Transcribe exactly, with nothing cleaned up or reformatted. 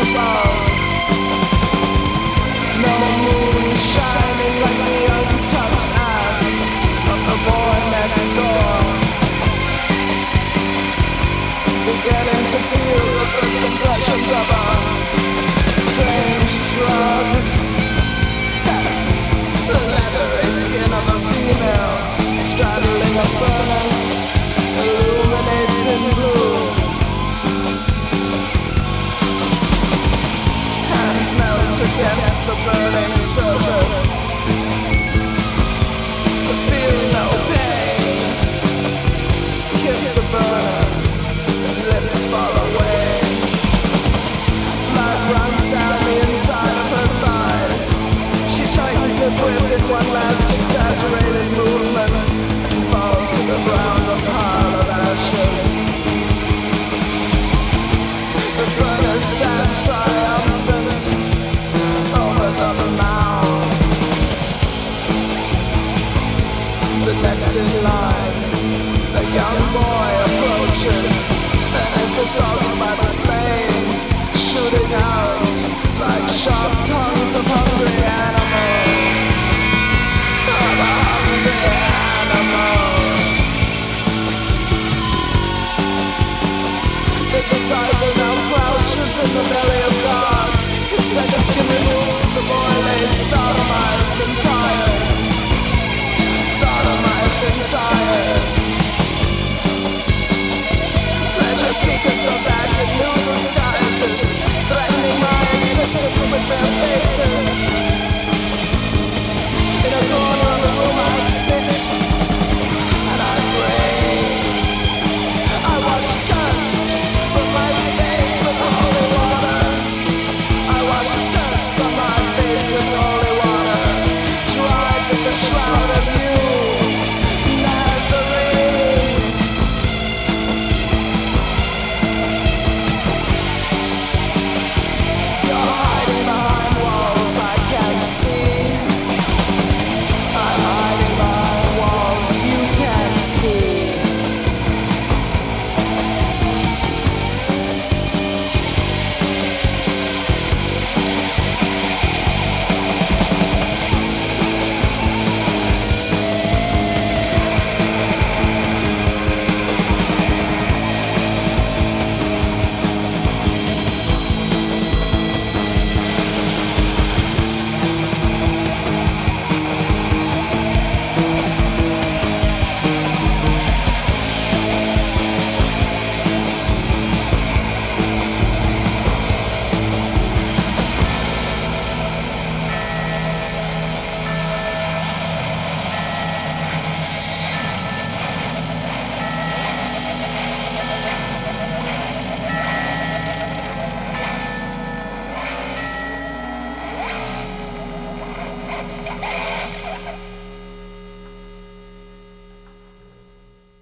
above. No moon shining like the untouched ass of the boy next door. Beginning to feel the first impressions of a strange drug. Set the leathery skin of a female straddling a furnace, illuminates in blue. Hands melt against the burning surface. Feel no pain. Kiss the burner, lips fall away. Blood runs down the inside of her thighs. She tightens her grip in one last exaggerated movement and falls to the ground a pile of ashes. The burner stands triumphant over the mound. The next in line, a young boy approaches and is assaulted by the flames, shooting out like sharp tongues of hungry animals. Of a hungry animal. The disciple now crouches in the belly of God. His second skin removed, the boy lays sodomized and tired. Sodomized and tired.